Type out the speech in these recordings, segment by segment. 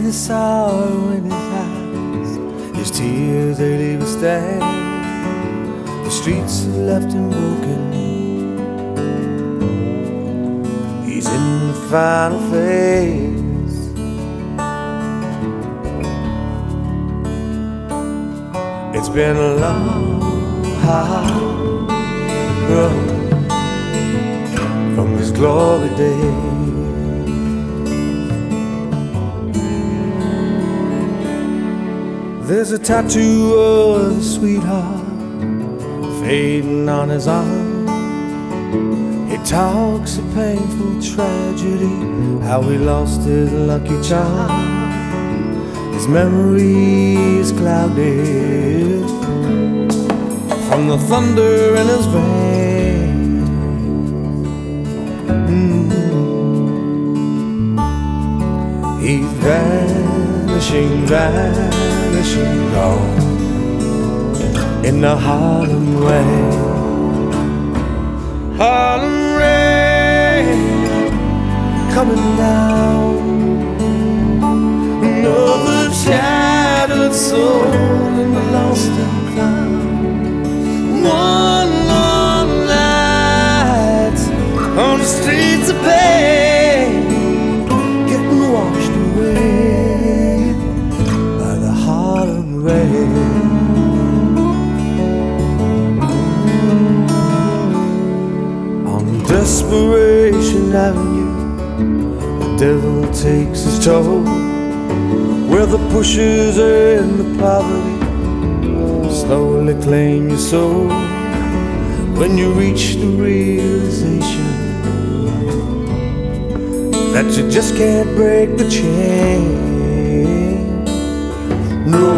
the sorrow in his eyes. His tears, they leave a stain. The streets have left him broken. He's in the final phase. It's been a long, hard road from his glory days. There's a tattoo of a sweetheart fading on his arm. He talks of painful tragedy, how he lost his lucky charm. His memory is clouded from the thunder in his veins. He's vanishing, vanishing, gone in the Harlem rain. Harlem rain coming down. Another shattered soul in the lost and found. One long night on the streets of pain, getting washed away by the Harlem rain. On Desperation Avenue, the devil takes his toll, where the pushes and the poverty slowly claim your soul. When you reach the realization that you just can't break the chain, no,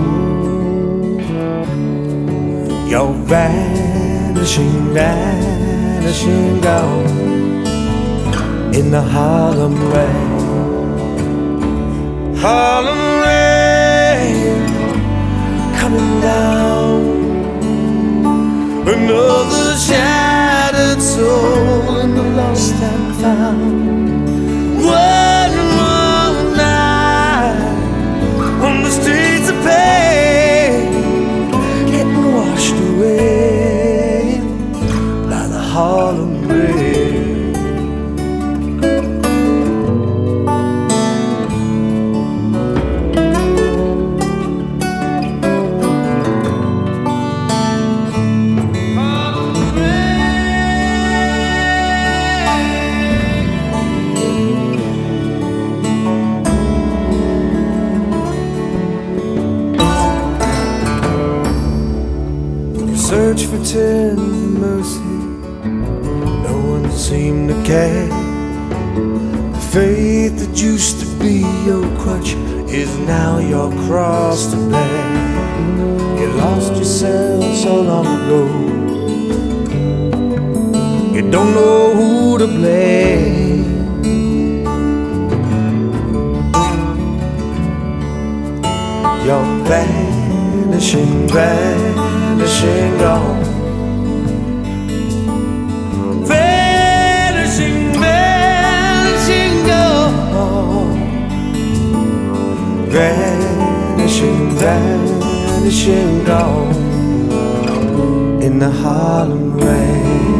you're vanishing, vanishing, gone in the Harlem rain. Harlem rain coming down. Another shattered soul in the lost and found. One more night on the streets of pain, getting washed away by the Harlem rain. Search for tender mercy, no one seemed to care. The faith that used to be your crutch is now your cross to bear. You lost yourself so long ago, you don't know who to blame. You're vanishing, vanishing, gone. Vanishing, vanishing, gone. Vanishing, vanishing, gone in the Harlem rain.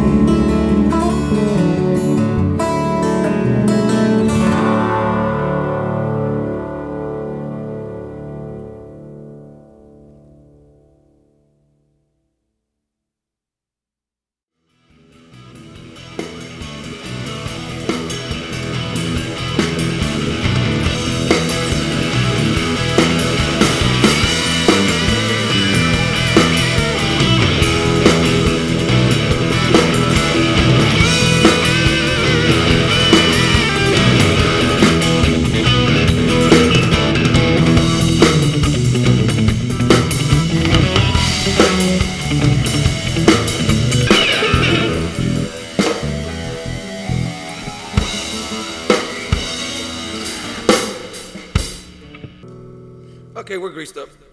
Okay, we're greased up.